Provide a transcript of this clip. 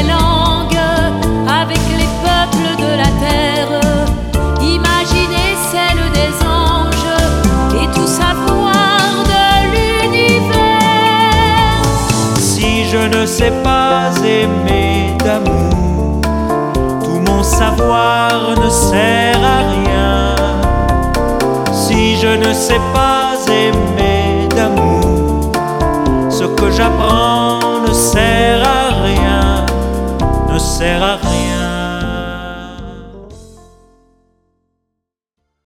les langues avec les peuples de la terre, imaginer celle des anges et tout savoir de l'univers. Si je ne sais pas aimer d'amour, tout mon savoir ne sert à rien. Si je ne sais pas aimer d'amour, ce que j'apprends ne sert à rien, ne sert à rien.